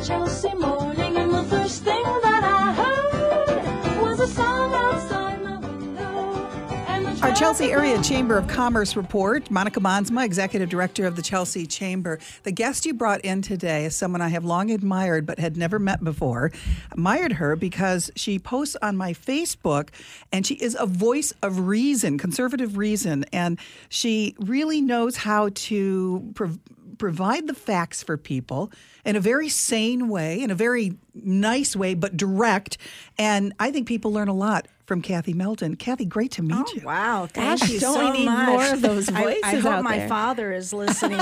Chelsea morning, and the first thing that I heard was a song outside my window. Our Chelsea Area Chamber of Commerce report. Monica Monsma, Executive Director of the Chelsea Chamber. The guest you brought in today is someone I have long admired but had never met before. Admired her because she posts on my Facebook, and she is a voice of reason, conservative reason, and she really knows how to provide the facts for people in a very sane way, in a very nice way, but direct. And I think people learn a lot from Kathy Melton. Kathy, great to meet you. Wow, thank you don't so we need much. more of those voices I hope out my there? father is listening.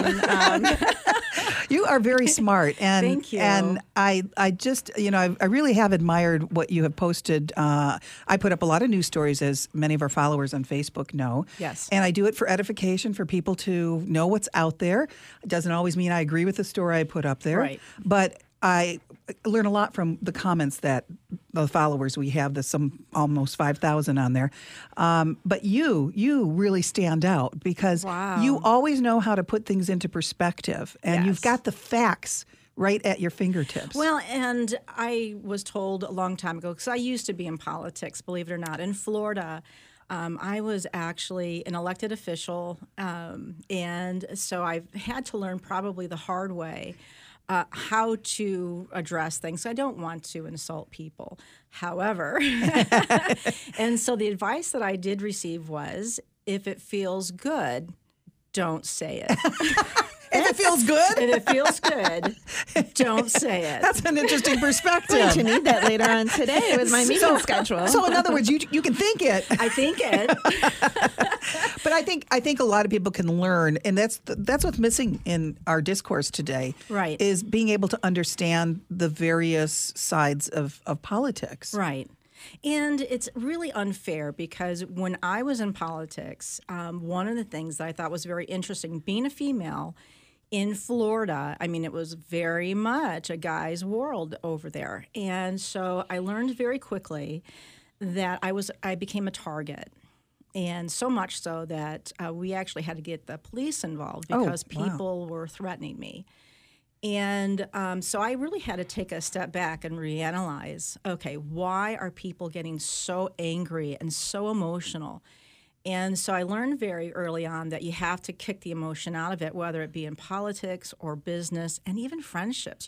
You are very smart, and Thank you. And I just, I really have admired what you have posted. I put up a lot of news stories, as many of our followers on Facebook know. Yes. And I do it for edification, for people to know what's out there. It doesn't always mean I agree with the story I put up there, Right. but I learn a lot from the comments that the followers we have. There's almost 5,000 on there. But you really stand out because Wow. you always know how to put things into perspective, and you've Yes. got the facts right at your fingertips. Well, and I was told a long time ago, because I used to be in politics, believe it or not, in Florida. I was actually an elected official, and so I've had to learn probably the hard way how to address things. I don't want to insult people. However, and so the advice that I did receive was, if it feels good, don't say it. if it feels good, If it feels good, don't say it. that's an interesting perspective. Going to need that later on today with my meeting schedule. So in other words, you can think it, I think it. but I think a lot of people can learn, and that's what's missing in our discourse today. Right. Is being able to understand the various sides of politics. Right. And it's really unfair because when I was in politics, one of the things that I thought was very interesting, being a female in Florida, I mean, it was very much a guy's world over there. And so I learned very quickly that I became a target. And so much so that we actually had to get the police involved because wow. people were threatening me. And so I really had to take a step back and reanalyze, okay, why are people getting so angry and so emotional? And so I learned very early on that you have to kick the emotion out of it, whether it be in politics or business and even friendships.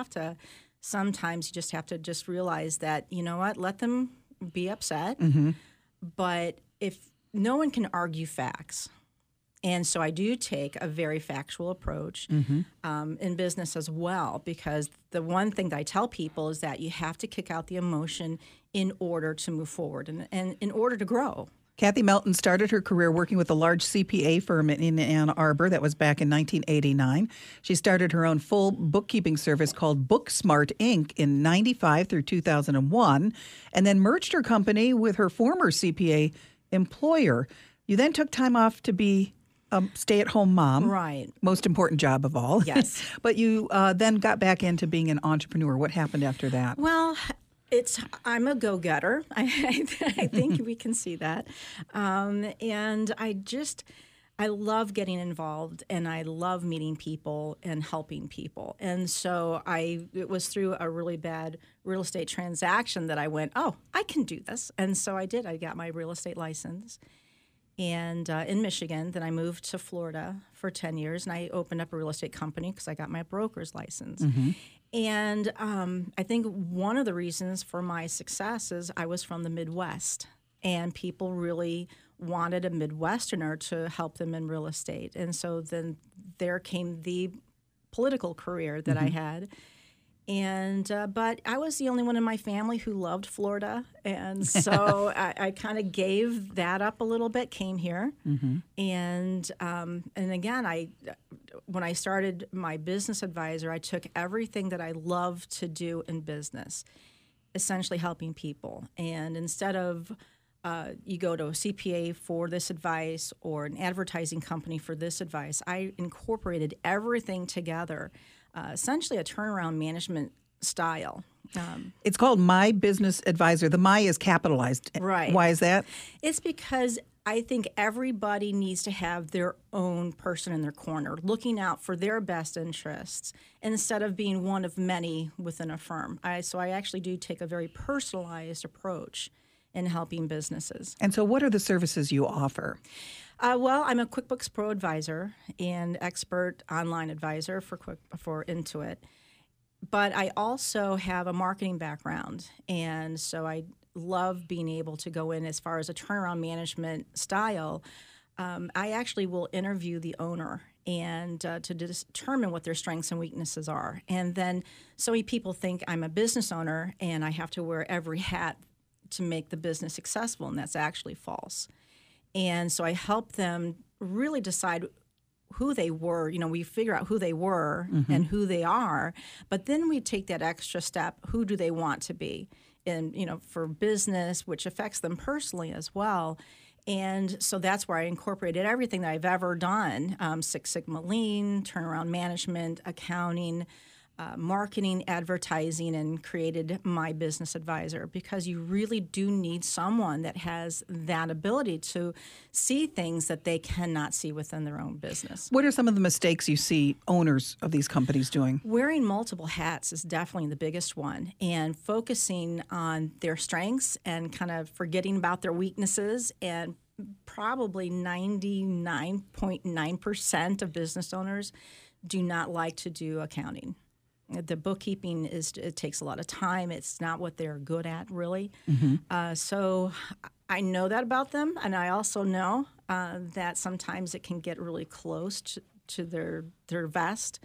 Sometimes you just have to just realize that, you know what, let them be upset. Mm-hmm. But if no one can argue facts, and so I do take a very factual approach in business as well, because the one thing that I tell people is that you have to kick out the emotion in order to move forward and in order to grow. Kathy Melton started her career working with a large CPA firm in Ann Arbor. That was back in 1989. She started her own full bookkeeping service called BookSmart Inc. in 95 through 2001, and then merged her company with her former CPA employer. You then took time off to be a stay-at-home mom. Right. Most important job of all. Yes. But you then got back into being an entrepreneur. What happened after that? Well, I'm a go-getter. I think we can see that. And I love getting involved, and I love meeting people and helping people. And so it was through a really bad real estate transaction that I went, oh, I can do this. And so I did. I got my real estate license. And in Michigan, then I moved to Florida for 10 years, and I opened up a real estate company because I got my broker's license. Mm-hmm. And I think one of the reasons for my success is I was from the Midwest, and people really wanted a Midwesterner to help them in real estate. And so then there came the political career that I had. And but I was the only one in my family who loved Florida, and so I kind of gave that up a little bit. Came here, and again, when I started my business advisor, I took everything that I love to do in business, essentially helping people. And instead of you go to a CPA for this advice or an advertising company for this advice, I incorporated everything together. Essentially a turnaround management style. It's called My Business Advisor. The My is capitalized. Right. Why is that? It's because I think everybody needs to have their own person in their corner, looking out for their best interests instead of being one of many within a firm. So I actually do take a very personalized approach in helping businesses. And so what are the services you offer? Well, I'm a QuickBooks Pro advisor and expert online advisor for Intuit. But I also have a marketing background, and so I love being able to go in as far as a turnaround management style. I actually will interview the owner and to determine what their strengths and weaknesses are. And then so many people think I'm a business owner and I have to wear every hat to make the business successful, and that's actually false. And so I help them really decide who they were. We figure out who they were and who they are, but then we take that extra step. Who do they want to be? And, for business, which affects them personally as well. And so that's where I incorporated everything that I've ever done, Six Sigma Lean, turnaround management, accounting, marketing, advertising, and created My Business Advisor, because you really do need someone that has that ability to see things that they cannot see within their own business. What are some of the mistakes you see owners of these companies doing? Wearing multiple hats is definitely the biggest one, and focusing on their strengths and kind of forgetting about their weaknesses. And probably 99.9% of business owners do not like to do accounting. The bookkeeping it takes a lot of time. It's not what they're good at, really. So I know that about them, and I also know that sometimes it can get really close to their vest.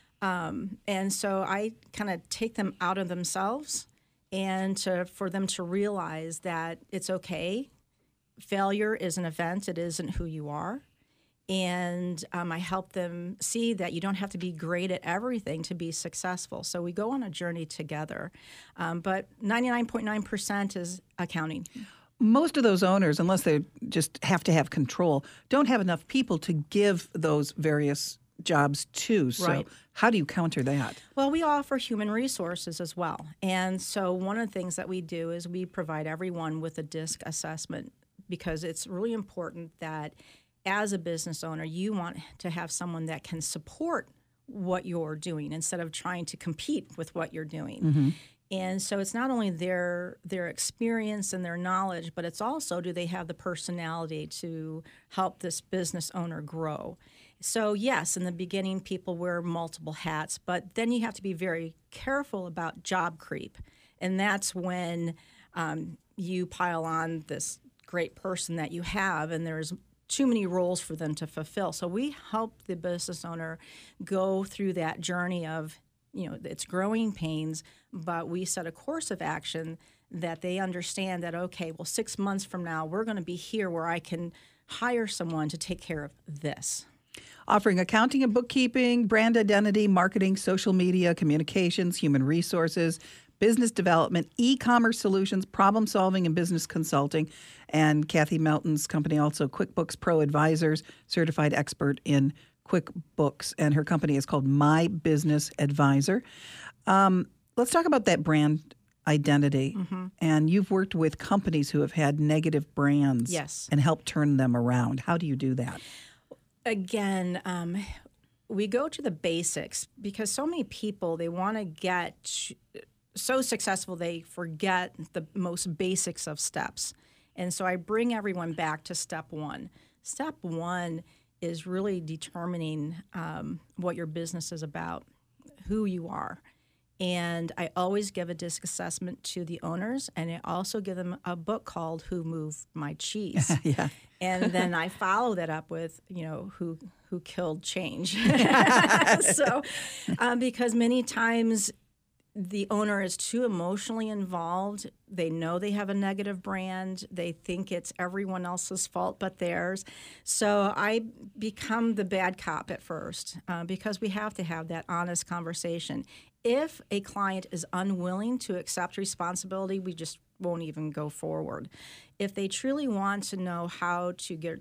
And so I kind of take them out of themselves and for them to realize that it's okay. Failure is an event. It isn't who you are. And I help them see that you don't have to be great at everything to be successful. So we go on a journey together. But 99.9% is accounting. Most of those owners, unless they just have to have control, don't have enough people to give those various jobs to. So Right. How do you counter that? Well, we offer human resources as well. And so one of the things that we do is we provide everyone with a DISC assessment, because it's really important that as a business owner, you want to have someone that can support what you're doing instead of trying to compete with what you're doing. And so it's not only their experience and their knowledge, but it's also, do they have the personality to help this business owner grow? So yes, in the beginning, people wear multiple hats, but then you have to be very careful about job creep. And that's when you pile on this great person that you have, and there's too many roles for them to fulfill. So we help the business owner go through that journey of, it's growing pains, but we set a course of action that they understand that, okay, well, 6 months from now, we're going to be here where I can hire someone to take care of this. Offering accounting and bookkeeping, brand identity, marketing, social media, communications, human resources, business development, e-commerce solutions, problem solving, and business consulting. And Kathy Melton's company also QuickBooks Pro Advisors, certified expert in QuickBooks. And her company is called My Business Advisor. Let's talk about that brand identity. And you've worked with companies who have had negative brands. Yes. And helped turn them around. How do you do that? Again, we go to the basics, because so many people, they want to get so successful they forget the most basics of steps. And so I bring everyone back to step one. Step one is really determining what your business is about, who you are. And I always give a DISC assessment to the owners, and I also give them a book called Who Moved My Cheese. Yeah. And then I follow that up with, who killed change. So, because many times the owner is too emotionally involved. They know they have a negative brand. They think it's everyone else's fault but theirs. So I become the bad cop at first, because we have to have that honest conversation. If a client is unwilling to accept responsibility, we just won't even go forward. If they truly want to know how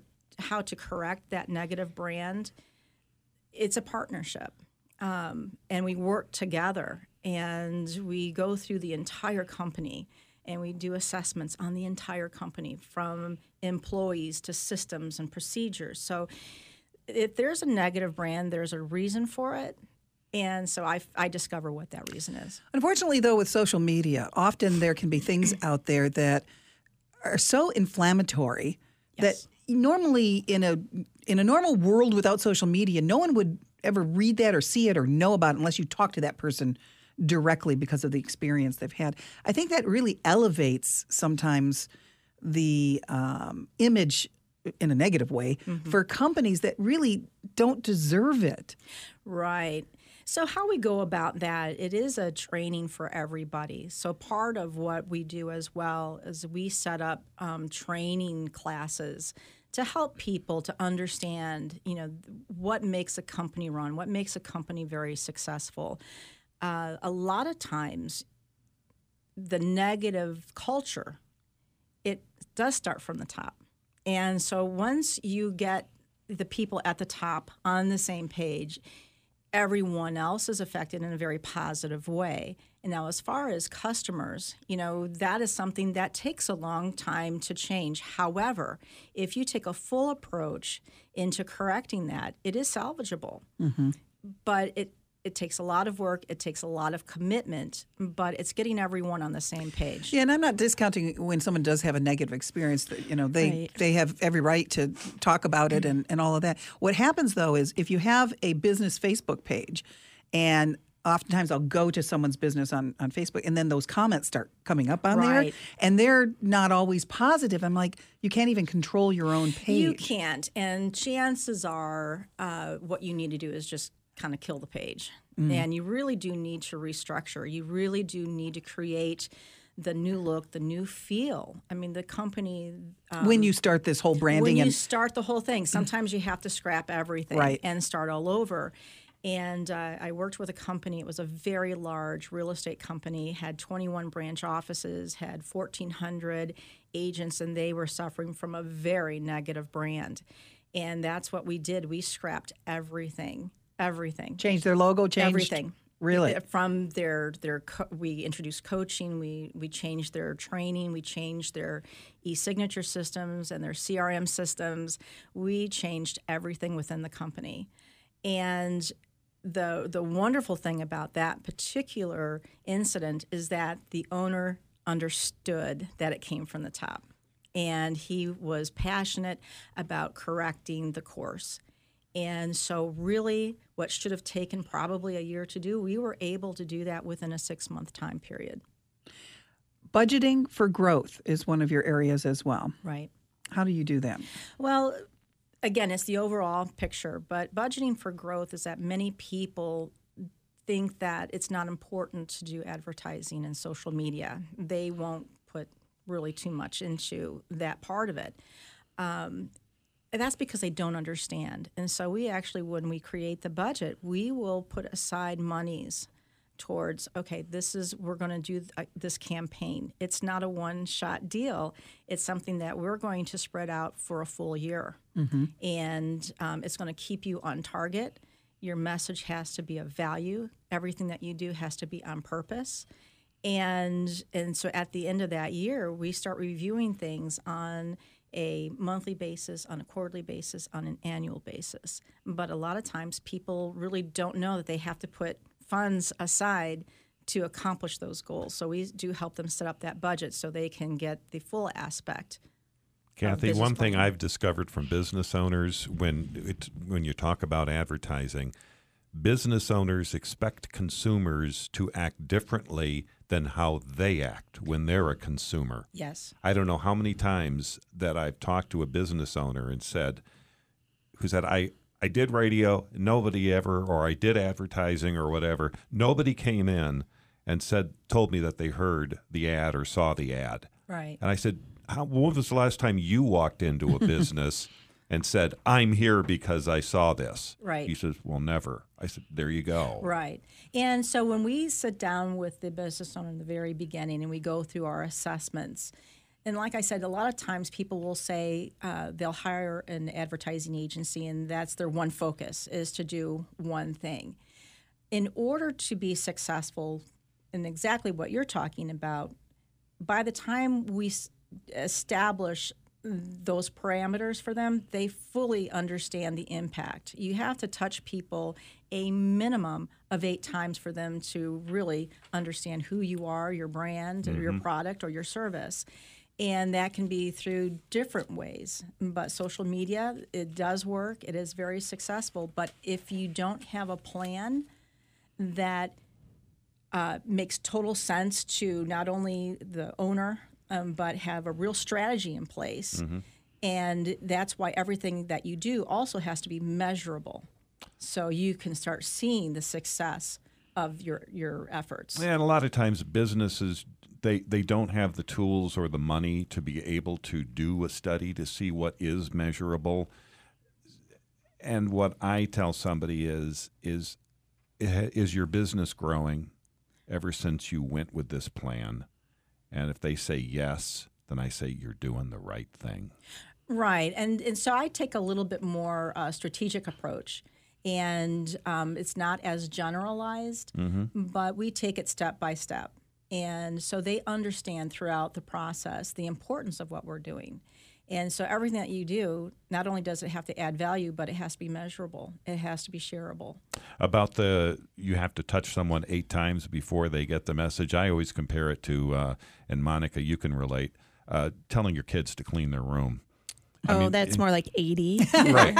to correct that negative brand, it's a partnership. And we work together, and we go through the entire company, and we do assessments on the entire company, from employees to systems and procedures. So if there's a negative brand, there's a reason for it. And so I discover what that reason is. Unfortunately, though, with social media, often there can be things out there that are so inflammatory Yes. that normally in a normal world without social media, no one would ever read that or see it or know about it unless you talk to that person directly because of the experience they've had. I think that really elevates sometimes the image in a negative way for companies that really don't deserve it. Right. So how we go about that, it is a training for everybody. So part of what we do as well is we set up training classes to help people to understand, what makes a company run, what makes a company very successful. A lot of times, the negative culture, it does start from the top. And so once you get the people at the top on the same page, everyone else is affected in a very positive way. And now as far as customers, that is something that takes a long time to change. However, if you take a full approach into correcting that, it is salvageable. But it takes a lot of work, it takes a lot of commitment, but it's getting everyone on the same page. Yeah, and I'm not discounting when someone does have a negative experience that, Right. they have every right to talk about it and all of that. What happens, though, is if you have a business Facebook page, and oftentimes I'll go to someone's business on Facebook, and then those comments start coming up on there, Right. and they're not always positive. I'm like, you can't even control your own page. You can't, and chances are what you need to do is just kind of kill the page. And you really do need to restructure. You really do need to create the new look, the new feel. I mean, the company... when you start this whole branding when you and start the whole thing, sometimes you have to scrap everything Right. and start all over. And I worked with a company. It was a very large real estate company, had 21 branch offices, had 1,400 agents, and they were suffering from a very negative brand. And that's what we did. We scrapped everything. change their logo, change Everything. Really? From we introduced coaching, we changed their training, we changed their e-signature systems and their CRM systems. We changed everything within the company. And the wonderful thing about that particular incident is that the owner understood that it came from the top. And he was passionate about correcting the course. And so really what should have taken probably a year to do, we were able to do that within a 6-month time period. Budgeting for growth is one of your areas as well. Right. How do you do that? Well, again, it's the overall picture, but budgeting for growth is that many people think that it's not important to do advertising and social media. They won't put really too much into that part of it. And that's because they don't understand. And so we actually, when we create the budget, we will put aside monies towards, okay, we're going to do this campaign. It's not a one-shot deal. It's something that we're going to spread out for a full year. And it's going to keep you on target. Your message has to be of value. Everything that you do has to be on purpose. And so at the end of that year, we start reviewing things on a monthly basis, on a quarterly basis, on an annual basis. But a lot of times people really don't know that they have to put funds aside to accomplish those goals. So we do help them set up that budget so they can get the full aspect. Kathy, business one thing plan. I've discovered from business owners when you talk about advertising, business owners expect consumers to act differently than how they act when they're a consumer. Yes. I don't know how many times that I've talked to a business owner and who said, I did radio, nobody ever, or I did advertising or whatever. Nobody came in and told me that they heard the ad or saw the ad. Right. And I said, when was the last time you walked into a business and said, I'm here because I saw this? Right. He says, well, never. I said, there you go. Right. And so when we sit down with the business owner in the very beginning and we go through our assessments, and like I said, a lot of times people will say they'll hire an advertising agency and that's their one focus is to do one thing. In order to be successful in exactly what you're talking about, by the time we establish those parameters for them, they fully understand the impact. You have to touch people a minimum of 8 times for them to really understand who you are, your brand, or your product, or your service. And that can be through different ways. But social media, it does work. It is very successful. But if you don't have a plan that makes total sense to not only the owner, but have a real strategy in place. And that's why everything that you do also has to be measurable. So you can start seeing the success of your efforts. And a lot of times businesses, they don't have the tools or the money to be able to do a study to see what is measurable. And what I tell somebody is your business growing ever since you went with this plan? And if they say yes, then I say you're doing the right thing. Right. And so I take a little bit more strategic approach. And it's not as generalized, but we take it step by step. And so they understand throughout the process the importance of what we're doing. And so everything that you do, not only does it have to add value, but it has to be measurable. It has to be shareable. About you have to touch someone 8 times before they get the message. I always compare it to, and Monica, you can relate, telling your kids to clean their room. That's more like 80. Right.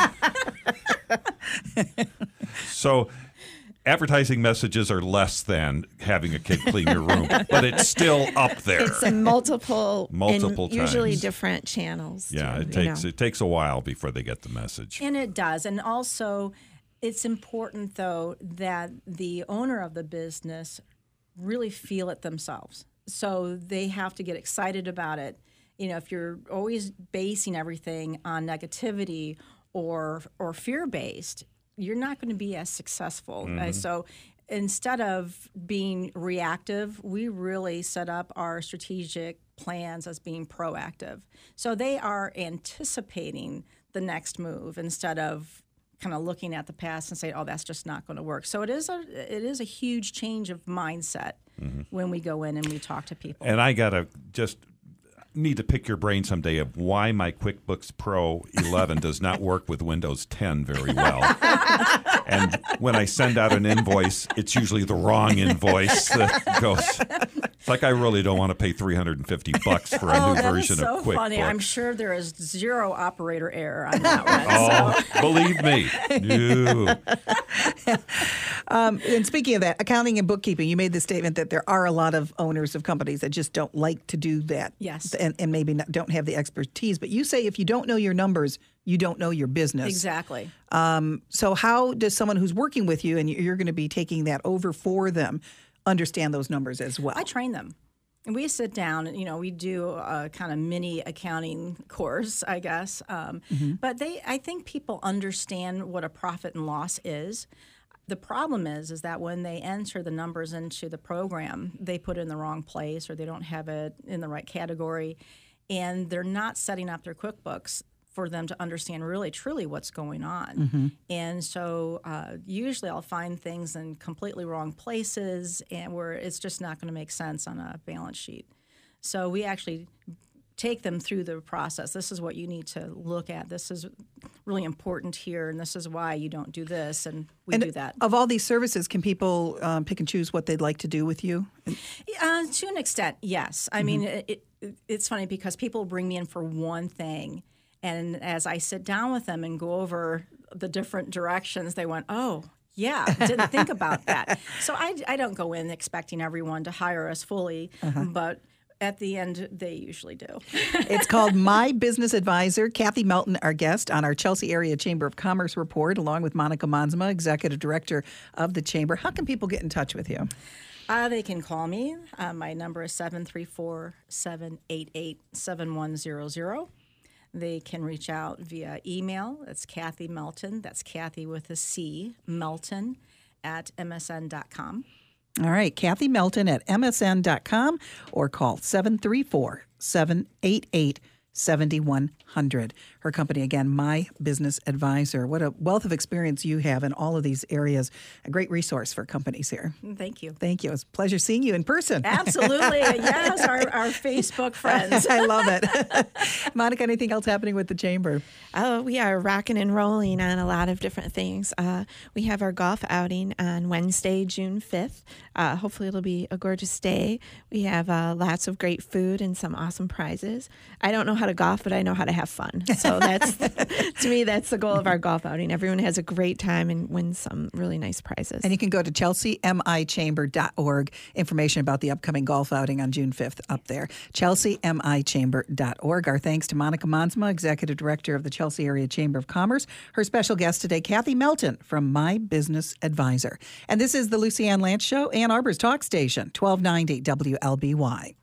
So advertising messages are less than having a kid clean your room, but it's still up there. It's a multiple times. Usually different channels. Yeah, it takes a while before they get the message. And it does. And also, it's important, though, that the owner of the business really feel it themselves. So they have to get excited about it. You know, if you're always basing everything on negativity or fear-based, you're not going to be as successful. So instead of being reactive, we really set up our strategic plans as being proactive. So they are anticipating the next move instead of kind of looking at the past and saying, oh, that's just not going to work. So it is a huge change of mindset when we go in and we talk to people. And I got to just need to pick your brain someday of why my QuickBooks Pro 11 does not work with Windows 10 very well. And when I send out an invoice, it's usually the wrong invoice that goes. It's like I really don't want to pay $350 for a new version so of QuickBooks. Funny. I'm sure there is 0 operator error on that one. Believe me. No. And speaking of that, accounting and bookkeeping, you made the statement that there are a lot of owners of companies that just don't like to do that. Yes. And maybe don't have the expertise. But you say if you don't know your numbers, you don't know your business. Exactly. So how does someone who's working with you, and you're going to be taking that over for them, understand those numbers as well? I train them. And we sit down, and, we do a kind of mini accounting course, I guess. But I think people understand what a profit and loss is. The problem is that when they enter the numbers into the program, they put it in the wrong place or they don't have it in the right category, and they're not setting up their QuickBooks for them to understand really, truly what's going on. And so usually I'll find things in completely wrong places and where it's just not going to make sense on a balance sheet. So we actually take them through the process. This is what you need to look at. This is really important here, and this is why you don't do this, and we do that. Of all these services, can people pick and choose what they'd like to do with you? To an extent, yes. I mean, it's funny because people bring me in for one thing, and as I sit down with them and go over the different directions, they went, oh, yeah, didn't think about that. So I don't go in expecting everyone to hire us fully, but at the end, they usually do. It's called My Business Advisor. Kathy Melton, our guest on our Chelsea Area Chamber of Commerce report, along with Monica Mansma, Executive Director of the Chamber. How can people get in touch with you? They can call me. My number is 734-788-7100. They can reach out via email. That's Kathy Melton. That's Kathy with a C, Melton, at msn.com. All right, Kathy Melton at msn.com or call 734-788-7100. 7100. Her company, again, My Business Advisor. What a wealth of experience you have in all of these areas. A great resource for companies here. Thank you. Thank you. It was a pleasure seeing you in person. Absolutely. Yes, our Facebook friends. I love it. Monica, anything else happening with the Chamber? Oh, we are rocking and rolling on a lot of different things. We have our golf outing on Wednesday, June 5th. Hopefully it'll be a gorgeous day. We have lots of great food and some awesome prizes. I don't know how to golf, but I know how to have fun. So that's, to me, that's the goal of our golf outing. Everyone has a great time and wins some really nice prizes. And you can go to chelseamichamber.org. Information about the upcoming golf outing on June 5th up there. chelseamichamber.org. Our thanks to Monica Monsma, Executive Director of the Chelsea Area Chamber of Commerce. Her special guest today, Kathy Melton from My Business Advisor. And this is the Lucy Ann Lance Show, Ann Arbor's talk station, 1290 WLBY.